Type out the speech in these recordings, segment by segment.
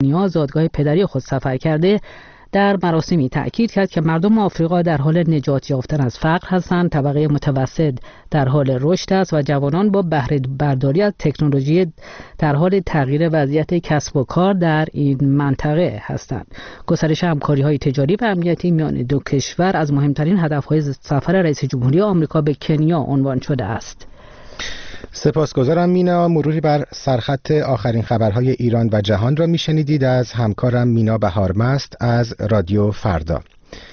کنیا زادگاه پدری خود سفر کرده، در مراسمی تأکید کرد که مردم آفریقا در حال نجات یافتن از فقر هستند، طبقه متوسط در حال رشد است و جوانان با بهره برداری از تکنولوژی در حال تغییر وضعیت کسب و کار در این منطقه هستند. گسترش همکاری‌های تجاری و امنیتی میان دو کشور از مهمترین هدف‌های سفر رئیس جمهوری آمریکا به کنیا عنوان شده است. سپاسگزارم مینا. مروری بر سرخط آخرین خبرهای ایران و جهان را میشنیدید از همکارم مینا بهارمست از رادیو فردا.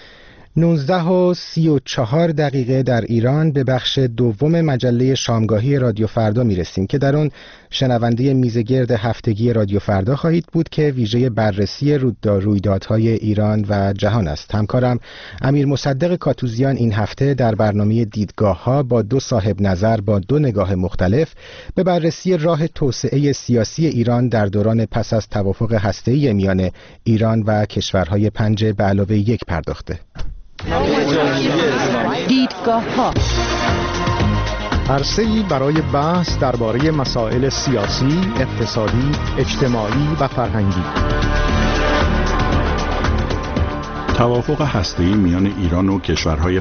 19:34 در ایران به بخش دوم مجله شامگاهی رادیو فردا میرسیم که در آن شنونده میزگرد هفتگی رادیو فردا خواهید بود که ویژه بررسی رویدادهای ایران و جهان است. همکارم امیر مصدق کاتوزیان این هفته در برنامه دیدگاه‌ها با دو صاحب نظر با دو نگاه مختلف به بررسی راه توسعه سیاسی ایران در دوران پس از توافق هسته‌ای میان ایران و کشورهای 5+1 پرداخته. دیدگاه‌ها عرصه‌ای برای بحث درباره مسائل سیاسی، اقتصادی، اجتماعی و فرهنگی. توافق هسته‌ای میان ایران و کشورهای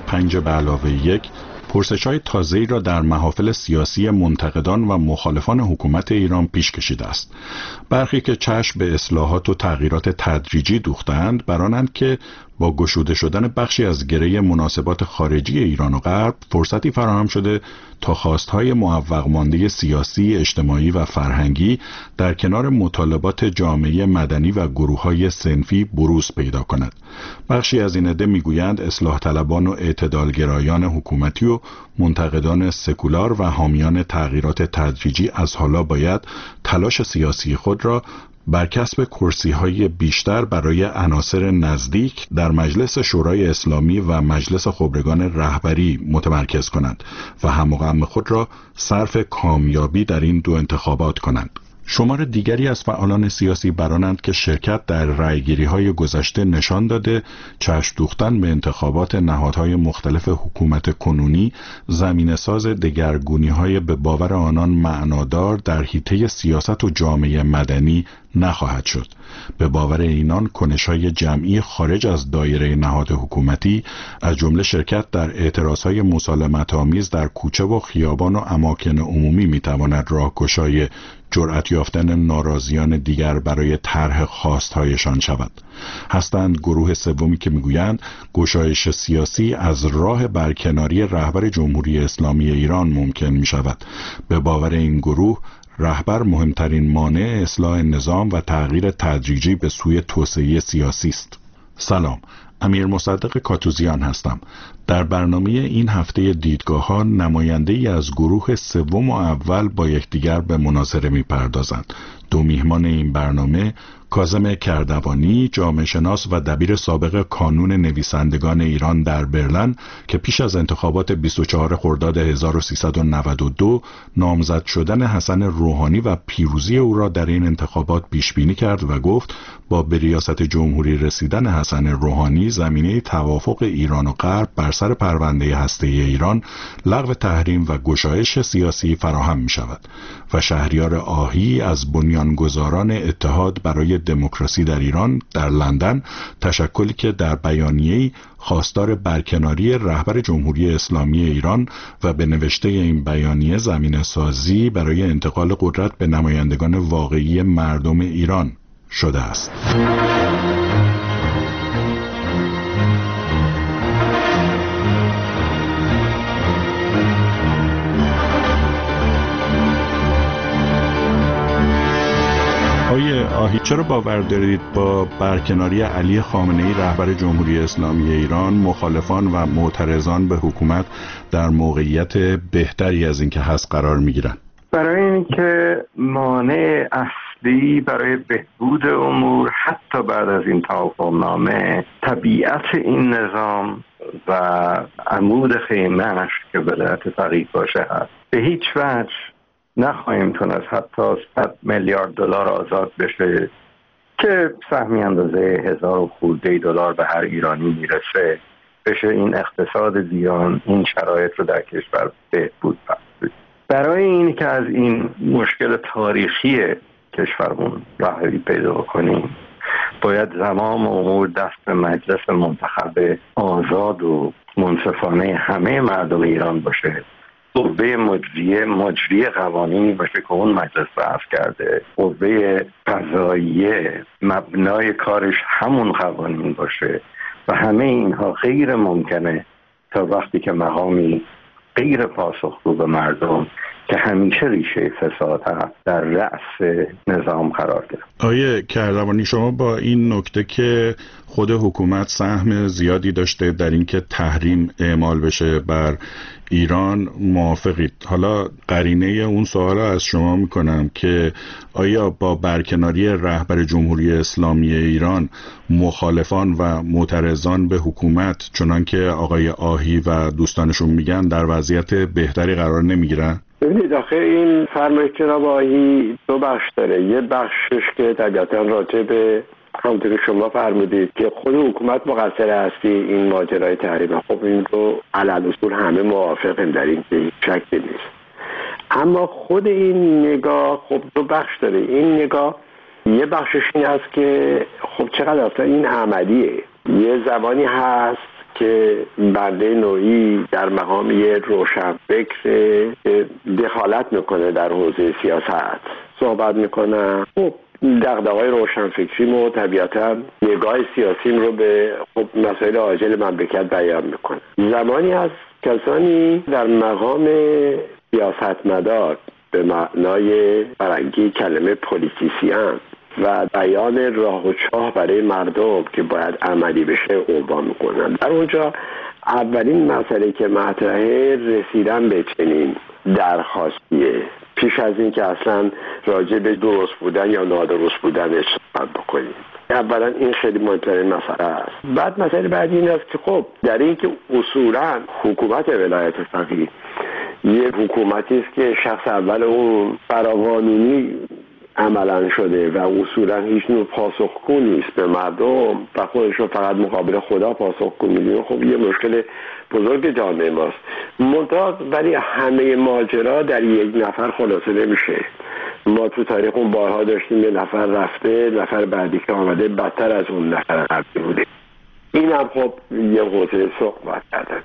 5+1 پرسش‌های تازه‌ای را در محافل سیاسی منتقدان و مخالفان حکومت ایران پیش کشیده است. برخی که چشم به اصلاحات و تغییرات تدریجی دوختند برانند که با گشوده شدن بخشی از گره مناسبات خارجی ایران و غرب فرصتی فراهم شده تا خواستهای معوق مانده سیاسی، اجتماعی و فرهنگی در کنار مطالبات جامعه مدنی و گروه‌های صنفی بروز پیدا کند. بخشی از این عده میگویند اصلاح طلبان و اعتدالگرایان حکومتی و منتقدان سکولار و حامیان تغییرات تدریجی از حالا باید تلاش سیاسی خود را بر کسب کرسی‌های بیشتر برای عناصر نزدیک در مجلس شورای اسلامی و مجلس خبرگان رهبری متمرکز کنند و هم و غم خود را صرف کامیابی در این دو انتخابات کنند. شمار دیگری از فعالان سیاسی برانند که شرکت در رأیگیری‌های گذشته نشان داده چشم دوختن به انتخابات نهادهای مختلف حکومت کنونی زمینه‌ساز دگرگونی‌های به باور آنان معنادار در حیطه سیاست و جامعه مدنی نخواهد شد. به باور اینان کنش‌های جمعی خارج از دایره نهاد حکومتی از جمله شرکت در اعتراضهای مسالمت‌آمیز در کوچه و خیابان و اماکن عمومی می‌تواند راهگشای جرأت یافتن ناراضیان دیگر برای طرح خواستهایشان شود. هستند گروه سومی که میگویند گشایش سیاسی از راه برکناری رهبر جمهوری اسلامی ایران ممکن می شود. به باور این گروه رهبر مهمترین مانع اصلاح نظام و تغییر تدریجی به سوی توسعه سیاسی است. سلام، امیر مصدق کاتوزیان هستم. در برنامه این هفته دیدگاه‌ها نماینده‌ای از گروه سوم و اول با یکدیگر به مناظره می‌پردازند. دو میهمان این برنامه کاظم کردوانی، جامعه شناس و دبیر سابق کانون نویسندگان ایران در برلین که پیش از انتخابات 24 خرداد 1392 نامزد شدن حسن روحانی و پیروزی او را در این انتخابات پیش بینی کرد و گفت با به ریاست جمهوری رسیدن حسن روحانی زمینه توافق ایران و غرب بر سر پرونده هسته‌ای ایران، لغو تحریم و گشایش سیاسی فراهم می شود. و شهریار آهی از بنیانگذاران اتحاد برای دموکراسی در ایران در لندن، تشکلی که در بیانیه‌ای خواستار برکناری رهبر جمهوری اسلامی ایران و به نوشته این بیانیه زمینه سازی برای انتقال قدرت به نمایندگان واقعی مردم ایران شده است. آهی، چرا باور دارید با برکناری علی خامنه‌ای رهبر جمهوری اسلامی ایران مخالفان و معترضان به حکومت در موقعیت بهتری از این که هست قرار می‌گیرند؟ برای اینکه مانع اصلی برای بهبود امور حتی بعد از این توافقنامه طبیعت این نظام و عمود خیمه‌اش که ولایت فقیه باشه هست. به هیچ وجه نخواهیم تونست حتی 100 میلیارد دلار آزاد بشه که سهمی اندازه 1000 خورده دلار به هر ایرانی میرسه، بشه این اقتصاد بیان این شرایط رو در کشور بهبود بخشید. برای این که از این مشکل تاریخی کشورمون رهایی پیدا کنیم باید زمام امور دست مجلس منتخب آزاد و منصفانه همه مردم ایران باشه، قوه مجری قوانینی باشه که اون مجلس بحث کرده، قوه قضاییه مبنای کارش همون قوانین باشه و همه اینها غیر ممکنه تا وقتی که مقامی غیر پاسخگو به مردم که همیشه ریشه فساد هست در رأس نظام قرار گرفت. آیه کردوانی، شما با این نکته که خود حکومت سهم زیادی داشته در اینکه تحریم اعمال بشه بر ایران موافقید؟ حالا قرینه اون سوال از شما میکنم که آیا با برکناری رهبر جمهوری اسلامی ایران مخالفان و معترضان به حکومت چنان که آقای آهی و دوستانشون میگن در وضعیت بهتری قرار نمیگیرن؟ ببینید آخه این فرمایش جناب آهی دو بخش داره. یه بخشش که طبیعتا راجع به همونطور که شما فرمودید که خود حکومت مقصر هستی این ماجرای تحریم، خب این رو علل اصول همه موافقیم در این که شکی نیست. اما خود این نگاه خب دو بخش داره. این نگاه یه بخشش این هست که خب چقدر اصلا این عملیه. یه زمانی هست که بنده نوعی در مقام یه روشنفکر دخالت میکنه در حوزه سیاست صحبت میکنه، خب دغدغه‌های روشنفکریم و طبیعتا نگاه سیاسیم رو به خب مسائل عاجل مملکت بیان میکنه. زمانی از کسانی در مقام سیاستمدار به معنای فرنگی کلمه پولیتیسیان و بیان راه و چاه برای مردم که باید عملی بشه عنوان میکنن. در اونجا اولین مسئله که مطرحه رسیدن به چنین درخواستیه پیش از این که اصلا راجع به درست بودن یا نادرست بودن صحبت بکنیم. اولا این خیلی مهمترین مسئله است. بعد مسئله بعدی این است که خب در این که اصولا حکومت ولایت فقیه یه حکومتی است که شخص اول اون فراقانونی عملا شده و اصولا هیچ نوع پاسخگو نیست به مردم و خودش رو فقط مقابل خدا پاسخگو میدونه. خب یه مشکل بزرگ جامعه ماست. منتها ولی همه ماجرا در یک نفر خلاصه نمیشه. ما تو تاریخ اون بارها داشتیم یه نفر رفته، نفر بعدی که آمده بدتر از اون نفر قبلی بوده. این هم خب یه حوزه صحبت کردن.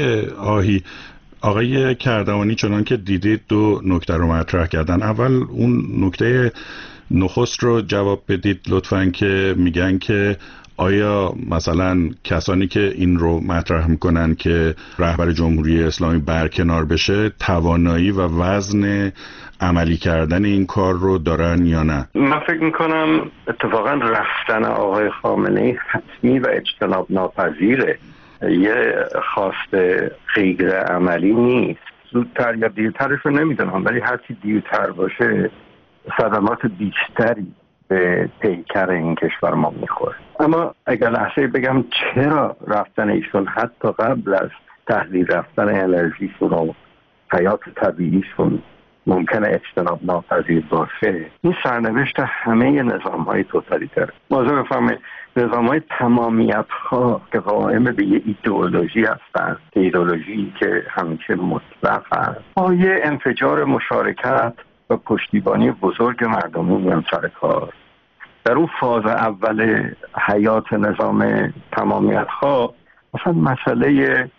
آهی، آقای کردوانی چنان که دیدید دو نکته رو مطرح کردن. اول اون نکته نخست رو جواب بدید لطفاً که میگن که آیا مثلا کسانی که این رو مطرح میکنن که رهبر جمهوری اسلامی برکنار بشه توانایی و وزن عملی کردن این کار رو دارن یا نه؟ من فکر میکنم اتفاقا رفتن آقای خامنه‌ای حتمی و اجتناب ناپذیره. یه خواست غیر عملی نیست. زودتر یا دیرترش رو نمیدونم، ولی هرچی دیرتر باشه صدمات بیشتری به پیکر این کشور ما میخوره. اما اگر لحظه بگم چرا رفتن ایشون حتی قبل از تحلیل رفتن انرژیشون و حیات طبیعیشون ممکنه اجتناب ناپذیر باشه، این سرنوشت همه نظام‌های توتالیتر. موضوع بفهمه نظام‌های تمامیت‌خواه که قائم به یه ایدئولوژی هستند، ایدئولوژی که همیشه مطلق هست، پایه انفجار مشارکت و پشتیبانی بزرگ مردمی میان سر کار. در اون فاز اول حیات نظام تمامیت‌خواه مثلا مسئله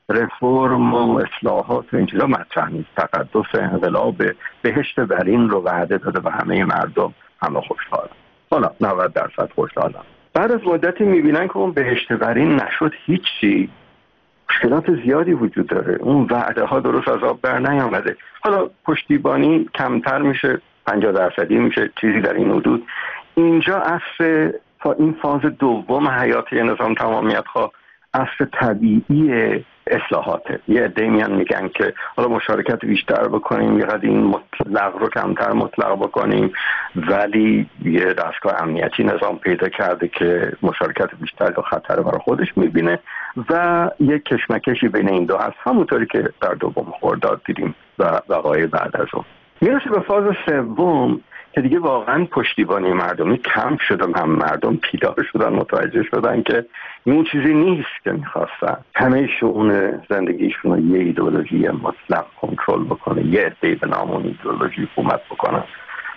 رفرم و اصلاحات و این چیزا مطرح نیست. تقدس انقلاب بهشت برین رو وعده داده و همه مردم همه خوشحالن. حالا 90% خوشحالن. بعد از مدتی میبینن که اون بهشت برین نشد هیچی، مشکلات زیادی وجود داره، اون وعده ها درست از آب بر نیامده. حالا پشتیبانی کمتر میشه، 50% میشه، چیزی در این حدود. اینجا اصل این فاز دوم حیات نظام تمامیت‌خواه اصل طبیعی اصلاحاته. یه عده میگن که حالا مشارکت بیشتر بکنیم، یه قدر این مطلق رو کمتر مطلق بکنیم، ولی یه دستگاه امنیتی نظام پیدا کرده که مشارکت بیشتر رو خطر برای خودش میبینه و یک کشمکشی بین این دو هست، همونطوری که در دوم خرداد دیدیم و وقایع بعد از اون. میرسه به فاز سوم که دیگه واقعا پشتیبانی مردمی کم شد و هم مردم بیدار شدن، متوجه شدن که این چیزی نیست که میخواستن. همه شؤون زندگیشون رو یه ایدئولوژی مطلق کنترل بکنه، یه عده به نام اون ایدئولوژی حکومت بکنن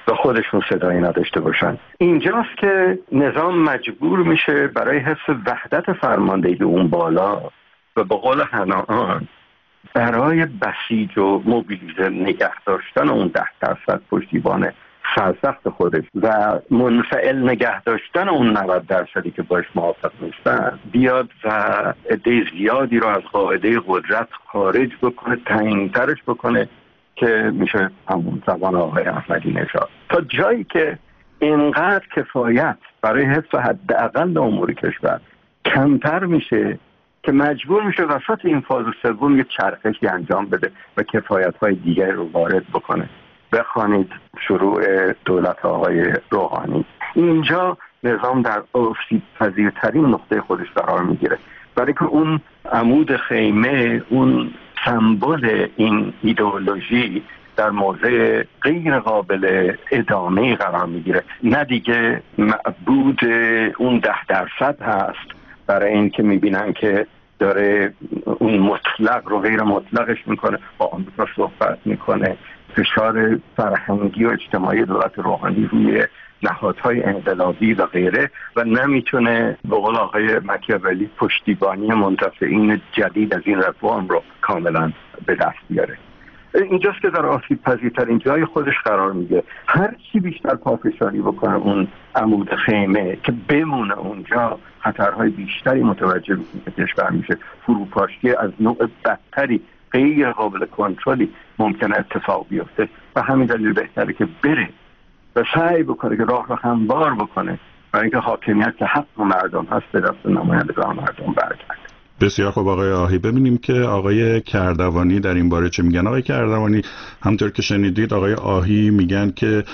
و خودشون صدایی نداشته باشن. اینجاست که نظام مجبور میشه برای حفظ وحدت فرماندهی اون بالا و به قول حنان برای بسیج و موبیلیزه نگه داشتن اون 10% پشتیبان سرسخت خودش و منفعل نگه داشتن اون 90% که باش موافق نیستن بیاد و عده زیادی رو از قاعده قدرت خارج بکنه، تعیین‌ترش بکنه که میشه همون زمان آقای احمدی نژاد، تا جایی که اینقدر کفایت برای حفظ حداقل امور کشور کمتر میشه که مجبور میشه وسط این فاز سوم یک چرخشی انجام بده و کفایت‌های دیگر رو وارد بکنه. بخوانید شروع دولت آقای روحانی، اینجا نظام در آسیب پذیرترین نقطه خودش قرار میگیره، برای که اون عمود خیمه، اون سمبل این ایدئولوژی در موضع غیر قابل ادامه قرار میگیره. نه دیگه معبود اون 10% هست برای این که میبینن که داره اون مطلق رو غیر مطلقش میکنه، با آمریکا صحبت میکنه، فشار فرهنگی و اجتماعی دولت روحانی روی نهادهای انقلابی و غیره و نمیتونه به قول آقای مکیاولی پشتیبانی منتفعین جدید از این رفرم رو کاملا به دست بیاره. اینجاست که در آسیب پذیرترین جای خودش قرار میگه. هر چی بیشتر پافشاری بکنه اون عمود خیمه که بمونه اونجا، خطرهای بیشتری متوجه کشور میشه، فروپاشی از نوع بدتری غیر قابل کنترلی ممکنه اتفاق بیفته و همین دلیل بهتره که بره و سعی بکنه که راه رو هموار بکنه برای اینکه حاکمیت که حق مردم هست به دست نمایندگان مردم برگرده. بسیار خوب آقای آهی. ببینیم که آقای کردوانی در این باره چه میگن. آقای کردوانی، همطور که شنیدید آقای آهی میگن که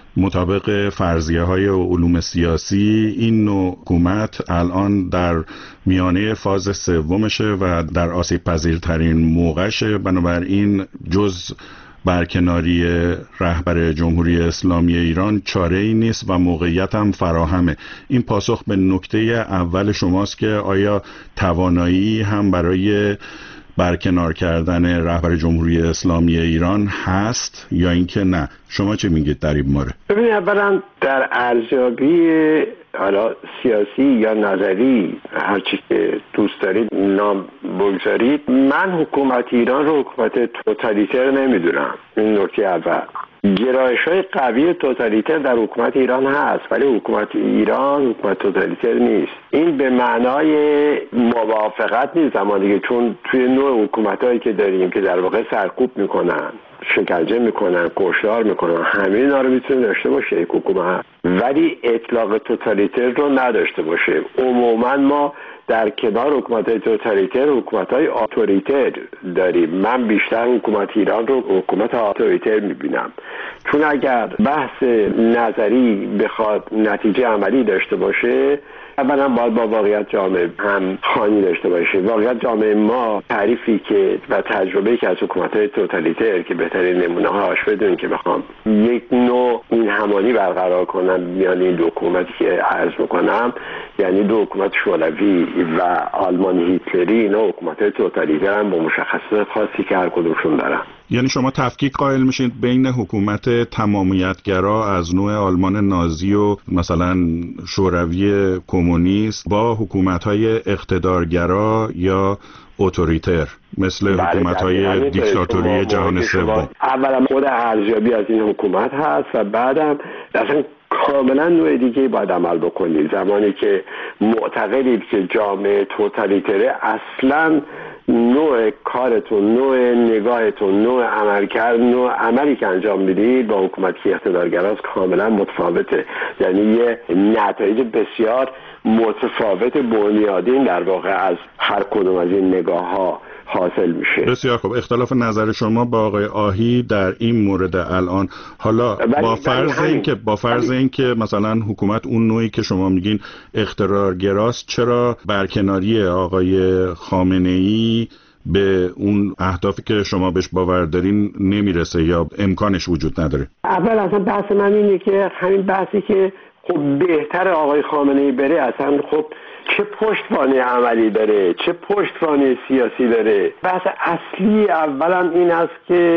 مطابق فرضیه های علوم سیاسی این نوع حکومت الان در میانه فاز سومشه و در آسیب پذیرترین موقعشه، بنابراین جز برکناری رهبر جمهوری اسلامی ایران چاره‌ای نیست و موقعیت هم فراهمه. این پاسخ به نکته اول شماست که آیا توانایی هم برای برکنار کردن رهبر جمهوری اسلامی ایران هست یا اینکه نه؟ شما چه میگید در این مورد؟ ببینید، اولا در ارزیابی حالا سیاسی یا نظری، هر چی که دوست دارید نام بگذارید، من حکومت ایران رو حکومت توتالیتر نمیدونم. این نکته اول. گرایش‌های قوی توتالیتر در حکومت ایران هست، ولی حکومت ایران حکومت توتالیتر نیست. این به معنای موافقت نیست زمانی که، چون توی نوع حکومتایی که داریم که در واقع سرکوب میکنن، شکنجه میکنن، کشتار میکنن، همه اینا رو میتونه داشته باشه یک حکومت، ولی اطلاق توتالیتر رو نداشته باشه. عموما ما در کنار حکومت‌های توتالیتر حکومت‌های اتوریتر داریم. من بیشتر حکومت ایران رو حکومت اتوریتر می‌بینم، چون اگر بحث نظری بخواد نتیجه عملی داشته باشه، اولا باید با واقعیت جامعه هم خوانی داشته باشه. واقعیت جامعه ما تعریفی که و تجربه‌ای که از حکومت‌های توتالیتر که بهترین نمونه‌هاش بدون که بخوام یک نوع این همانی برقرار کنم میان این دو حکومتی که عرض می‌کنم، یعنی دو حکومت شوروی و آلمان هیتلری، اینا حکومت‌های توتالیتر هم با مشخصات خاصی که هر کدومشون دارن. یعنی شما تفکیک قائل میشید بین حکومت تمامیتگرا از نوع آلمان نازی و مثلا شوروی کمونیست با حکومت‌های اقتدارگرا یا اتوریتر مثل حکومت‌های دیکتاتوری جهان سوم؟ اولا خود ارزیابی از این حکومت هست و بعدم اصلا کاملا نوع دیگه باید عمل بکنید. زمانی که معتقدید که جامعه توتالیتره، اصلا نوع کارتون، نوع نگاهتون، نوع عملی که انجام میدید با حکومتی که اقتدارگراست کاملا متفاوته. یعنی یه نتایج بسیار متفاوت بنیادین در واقع از هر کدوم از این نگاه‌ها حاصل میشه. بسیار خوب. اختلاف نظر شما با آقای آهی در این مورد الان، حالا با فرض این که مثلا حکومت اون نوعی که شما میگین اقتدارگراست، چرا برکناری آقای خامنه‌ای به اون اهدافی که شما بهش باور دارین نمیرسه یا امکانش وجود نداره؟ اول اصلا بحث من اینه که همین بحثی که خب بهتر آقای خامنه‌ای بره، اصلا خب چه پشتوانه عملی داره، چه پشتوانه سیاسی داره. بحث اصلی اولا این است که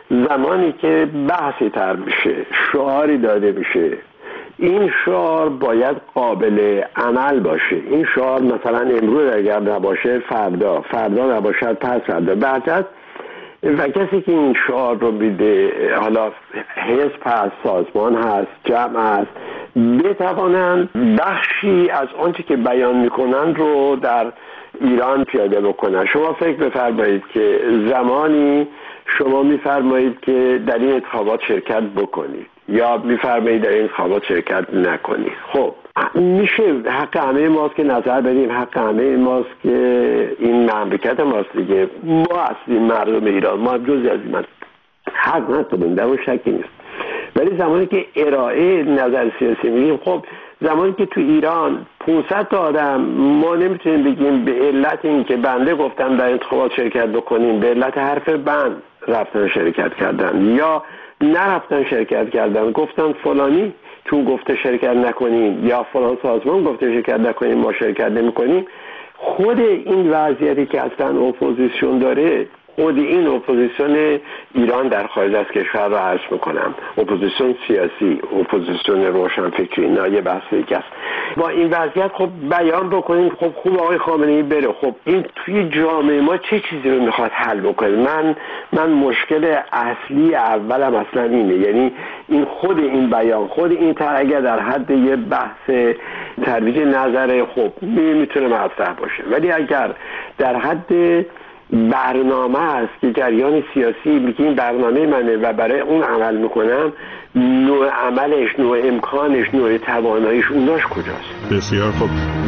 زمانی که بحثی تر میشه، شعاری داده میشه، این شعار باید قابل عمل باشه. این شعار مثلا امروز اگر نباشه فردا نباشد پس فردا بعد، و کسی که این شعار رو میده، حالا حزب هست، سازمان هست، جمع هست، بتوانند بخشی از آنچه که بیان میکنن رو در ایران پیاده بکنن. شما فکر بفرمایید که زمانی شما میفرمایید که در این انتخابات شرکت بکنید یا میفرمایید در این انتخابات شرکت نکنید. خب میشه، حق همه ماست که نظر بدیم، حق همه ماست که این مملکت ماست دیگه، ما اصلی مردم ایران، ما جزئی از این حق نداریم، در اون شکی نیست. ولی زمانی که ارائه نظر سیاسی میگیم، خب زمانی که تو ایران 500 تا آدم، ما نمیتونیم بگیم به علت این که بنده گفتم در انتخابات شرکت بکنیم، به علت حرف بند رفتن شرکت کردن یا نرفتن شرکت کردن، گفتن فلانی چون گفته شرکت نکنیم یا فلان سازمان گفته شرکت نکنیم ما شرکت نمیکنیم. خود این وضعیتی که اصلا اپوزیسیون داره، خود این اپوزیسیون ایران در خارج از کشور رو عرض میکنم، اپوزیسیون سیاسی، اپوزیسیون روشنفکری، اینا یه بحث دیگه است. با این وضعیت خب بیان بکنیم، خب خوب آقای خامنه‌ای بره، خب این توی جامعه ما چه چیزی رو میخواد حل بکنه؟ من مشکل اصلی اولم اصلا اینه، یعنی این خود این بیان، خود این اگر در حد یه بحث ترویج نظر خب میتونه مطرح باشه، ولی اگر در حد برنامه است که جریان سیاسی میگه این برنامه منه و برای اون عمل میکنم، نوع عملش، نوع امکانش، نوع تواناییش، اوناش کجاست؟ بسیار خوب.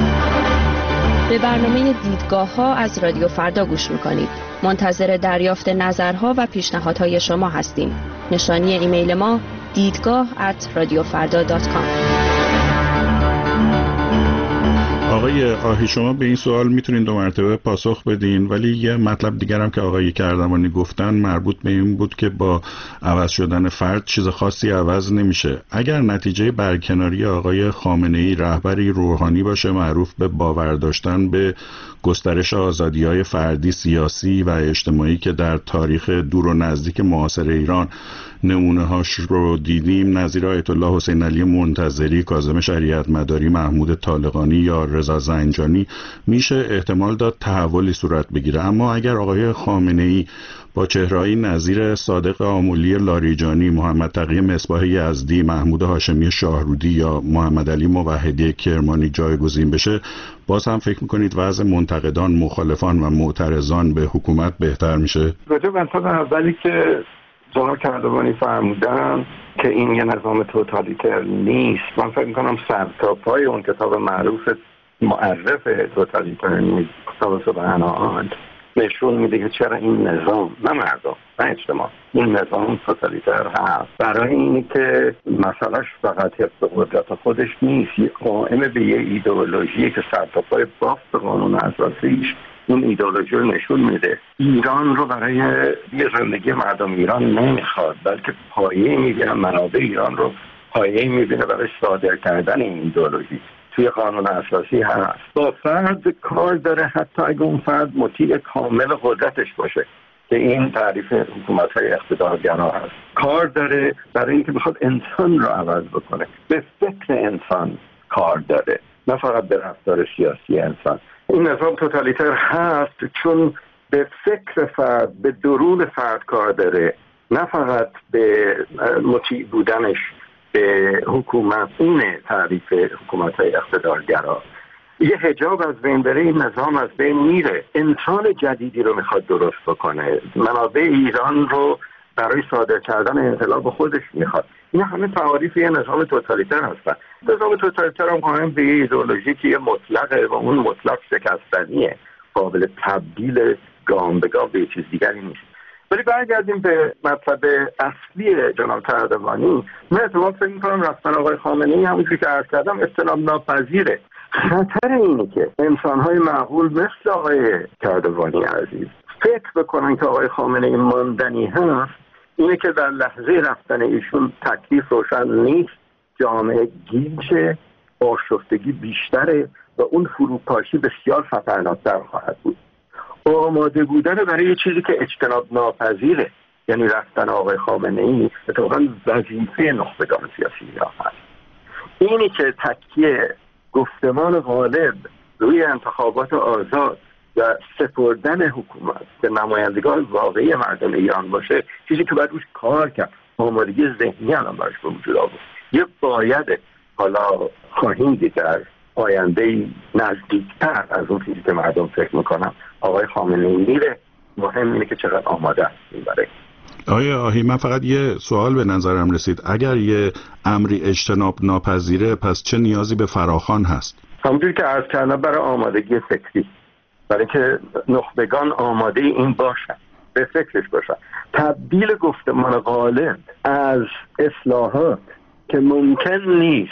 به برنامه دیدگاه ها از رادیو فردا گوش میکنید. منتظر دریافت نظرها و پیشنهادهای شما هستیم. نشانی ایمیل ما deedgah@radiofarda.com. آقای آهی، شما به این سوال میتونین 2 مرتبه پاسخ بدین، ولی یه مطلب دیگرم که آقای کردوانی گفتن مربوط به این بود که با عوض شدن فرد چیز خاصی عوض نمیشه. اگر نتیجه برکناری آقای خامنه‌ای رهبری روحانی باشه معروف به باور داشتن به گسترش آزادی‌های فردی، سیاسی و اجتماعی که در تاریخ دور و نزدیک معاصر ایران نمونه‌هاش رو دیدیم، نظیر آیت الله حسین علی منتظری، کاظم شریعت مداری، محمود طالقانی یا رضا زنجانی، میشه احتمال داد تحولی صورت بگیره. اما اگر آقای خامنه‌ای با چهره‌ای نظیر صادق آمولی لاریجانی، محمد تقی مصباح یزدی، محمود هاشمی شاهرودی یا محمد علی موحدی کرمانی جایگزین بشه، باز هم فکر میکنید وضع منتقدان، مخالفان و معترضان به حکومت بهتر میشه؟ راجع به انتقاد اولی که جناب کردوانی فرمودن که این یه نظام توتالیتر نیست، من فکر میکنم سرتاپای اون کتاب معروف معرف توتالیتاریسم، کتاب سبحان نشون میده که چرا این نظام، نه مردم، نه اجتماع، این نظام توتالیتر هست. برای اینی که مسئلهش فقط حفظ قدرت خودش نیست، قائم به یه ایدئولوژی که سرتاپای بافت قانون اساسیش اون ایدئولوژی رو نشون میده. ایران رو برای یه زندگی مردم ایران نمیخواد، بلکه پایه میبینه، منابع ایران رو پایه میبینه برای صادر کردن این ایدئولوژی. توی قانون اساسی هست با فرد کار داره، حتی اگه اون فرد مطیع کامل قدرتش باشه، که این تعریف حکومت‌های اقتدارگرا هست. کار داره برای اینکه بخواد انسان رو عوض بکنه، به فکر انسان کار داره، نه فقط به رفتار سیاسی انسان. این نظام توتالیتر هست چون به فکر فرد، به درون فرد کار داره، نه فقط به مطیع بودنش به حکومت. اینه تعریف حکومت‌های اقتدارگرا. یه حجاب از بین بره، این نظام از بین میره. انسان جدیدی رو میخواد درست بکنه، منابع ایران رو برای صادر کردن انقلاب خودش میخواد. این همه تعاریف یه نظام توتالیتر هستن. نظام توتالیتر هم قائم به یه ایدئولوژی که یه مطلقه و اون مطلق شکستنیه، قابل تبدیل گام به گام به چیز دیگری نیست. ولی برگردیم به مطلب اصلی جناب کردوانی. من اتفاقا فکر می‌کنم رفتن آقای خامنه‌ای همونجوری که عرض کردم اجتناب ناپذیره. خطر اینه که انسان‌های معقول مثل آقای کردوانی عزیز فکر بکنن که آقای خامنه‌ای ماندنی هست، اینه که در لحظه رفتن ایشون تکلیف روشن نیست، جامعه گیجه، آشفتگی بیشتره و اون فروپاشی بسیار خطرناک‌تر خواهد بود. آماده بودن برای یه چیزی که اجتناب ناپذیره. یعنی رفتن آقای خامنه‌ای اتفاقا وظیفه نخبگان سیاسی ایران هست. اینی که تکیه گفتمان غالب روی انتخابات آزاد و سپردن حکومت به نمایندگان واقعی مردم ایران باشه، چیزی که باید روش کار کرد، آمادگی ذهنی الان براش به وجود آورد. یه باید حالا خواهیم دید در آینده نزدیکتر از اون چیزی که مردم فکر میکنن آقای خامنه‌ای میره. مهم اینه که چقدر آماده هستیم برای. آقای آهی، من فقط یه سوال به نظرم رسید. اگر یه امری اجتناب ناپذیره، پس چه نیازی به فراخوان هست؟ همونجوری که عرض کردم، برای آمادگی فکری، برای که نخبگان آماده این باشن، به فکرش باشن. تبدیل گفتمان غالب از اصلاحات که ممکن نیست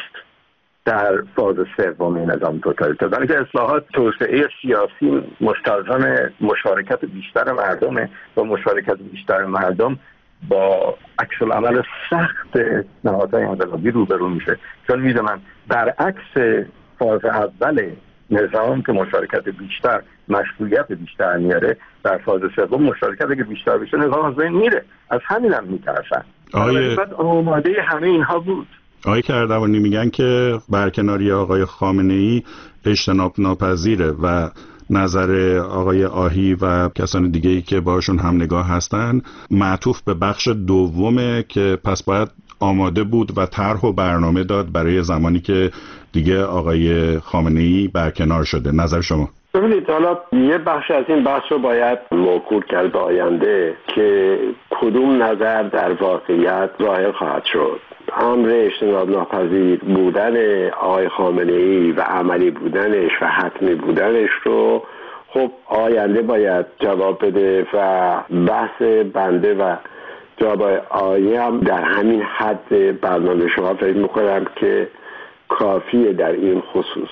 در فاز سوم نظام توتالیتر، برای که اصلاحات توسعه سیاسی مستلزم مشارکت بیشتر مردمه و مشارکت بیشتر مردم با عکس العمل سخت نهادهای انقلابی روبرو میشه. چون میدونن برعکس فاز اول نظام که مشارکت بیشتر مشروعیت بیشتر میاره، در فاز سوم مشارکت که بیشتر بشه نظام از بین میره. از همین هم میترسن. بعد آماده همه اینها بود. آقای کردوانی میگن که برکناری آقای خامنه‌ای اجتناب ناپذیره و نظر آقای آهی و کسان دیگه‌ای که باشون هم نگاه هستن معطوف به بخش دومه که پس باید آماده بود و طرح و برنامه داد برای زمانی که دیگه آقای خامنه‌ای برکنار شده. نظر شما؟ ببینید، حالا یه بخش از این بحث رو باید موکول کرد به آینده که کدوم نظر در واقعیت ظاهر خواهد شد. امر اجتناب ناپذیر بودن آقای خامنه‌ای و عملی بودنش و حتمی بودنش رو خب آینده باید جواب بده و بحث بنده و جواب آقای هم در همین حد برنامه شما فکر میکنم که کافیه در این خصوص.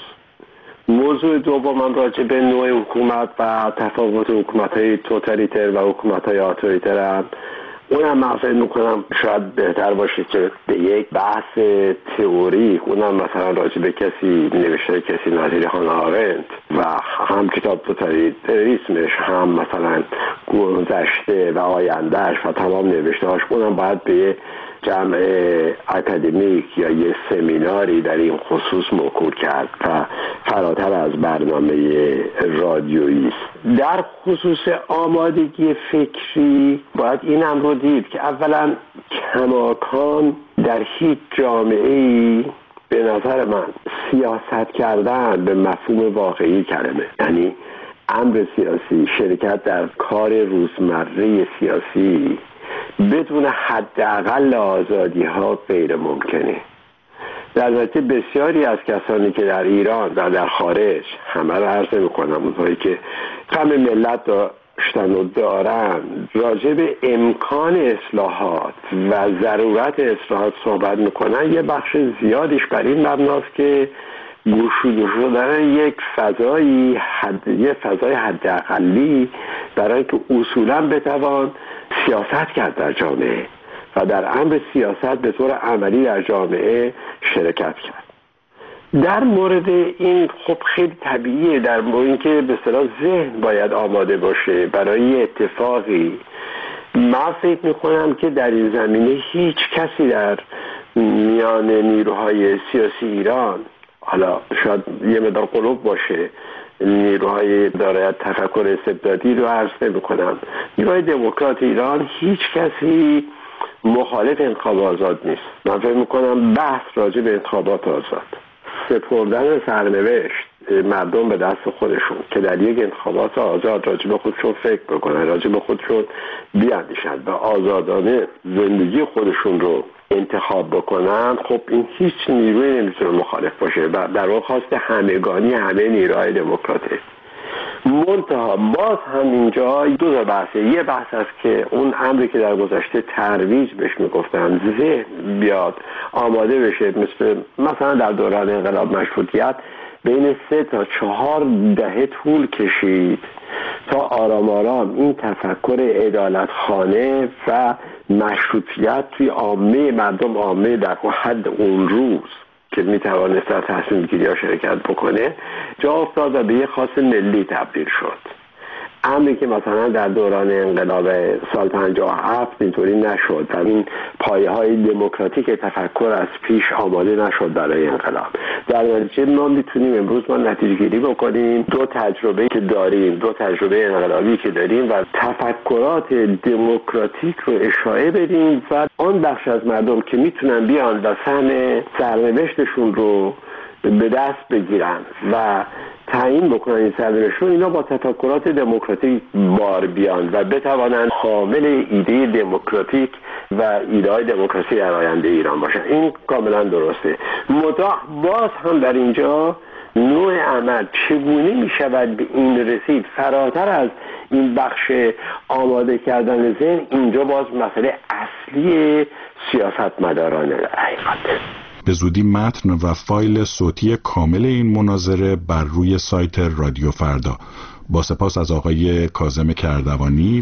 موضوع دوم راجع به نوع حکومت و تفاوت حکومت‌های توتالیتر و حکومت‌های اتوریتر هم اونم من فکر میکنم شاید بهتر باشه که به یک بحث تئوری، اونم مثلا راجع به کسی نوشته کسی نظیر هانا آرنت و هم کتاب توتالیتریسمش، هم مثلا گذشته و آیندهش و تمام نوشتهاش، اونم باید به جمع اکادمیک یا یه سمیناری در این خصوص موکول کرد و فراتر از برنامه رادیویی است. در خصوص آمادگی فکری باید این هم رو دید که اولا کماکان در هیچ جامعه‌ای به نظر من سیاست کردن به مفهوم واقعی کلمه، یعنی امر سیاسی، شرکت در کار روزمره سیاسی بدون حداقل آزادی ها غیر ممکنه. در البته بسیاری از کسانی که در ایران و در خارج، همه رو عرض میکنم، اونهایی که غم ملت داشتن و دارن، راجع به امکان اصلاحات و ضرورت اصلاحات صحبت میکنن، یه بخش زیادش بر این مبناست که گشوده شدن یک فضای حداقلی برای که اصولا بتوان سیاست کرد در جامعه و در امر سیاست به طور عملی در جامعه شرکت کرد. در مورد این خب خیلی طبیعیه، در مورد این که به اصطلاح ذهن باید آماده باشه برای اتفاقی. من فکر میکنم که در این زمینه هیچ کسی در میان نیروهای سیاسی ایران، حالا شاید یه مقدار قلوب باشه، نیروهای دارای تفکر استبدادی رو عرض نمی‌کنم، نیروهای دموکرات ایران، هیچ کسی مخالف انتخاب آزاد نیست. من فکر می‌کنم بحث راجع به انتخابات آزاد، سپردن سرنوشت مردم به دست خودشون که در یک انتخابات آزاد راجع به خودشون فکر بکنن، راجع به خودشون بیاندیشن و آزادانه زندگی خودشون رو انتخاب بکنن، خب این هیچ نیروی نمیتونه مخالف باشه و در واقع خواست همگانی همه نیروهای دموکراته. منتها باز هم اینجا دو تا بحثه. یه بحث است که اون امری که در گذشته ترویج بهش میگفتن، ذهن بیاد آماده بشه، مثلا در دوران انقلاب مشروطیت بین 3 تا 4 دهه طول کشید تا آرام آرام این تفکر عدالتخانه و مشروطیت توی عامه مردم، عامه در حد اون روز که میتوانست در تصمیم گیری ها شرکت بکنه، جا افتاد و به یه خاص ملی تبدیل شد. امری که مثلا در دوران انقلاب سال 57 اینطوری نشد و این پایه‌های دموکراتیک تفکر از پیش آماده نشد برای انقلاب. در نتیجه ما میتونیم امروز نتیجه گیری بکنیم دو تجربه که داریم، دو تجربه انقلابی که داریم و تفکرات دموکراتیک رو اشاعه بدیم و آن بخش از مردم که میتونن بیان و سهم سرنوشتشون رو به دست بگیرن و تعیین بکنن این سرنوشت رو، اینا با تفکرات دموکراتیک بار بیان و بتوانند حامل ایده دموکراتیک و ایده های دموکراسی در آینده ایران باشن. این کاملا درسته. باز هم در اینجا نوع عمل چگونه می شود به این رسید فراتر از این بخش آماده کردن ذهن، اینجا باز مسئله اصلی سیاستمدارانه در حقیقت. به زودی متن و فایل صوتی کامل این مناظره بر روی سایت رادیو فردا. با سپاس از آقای کاظم کردوانی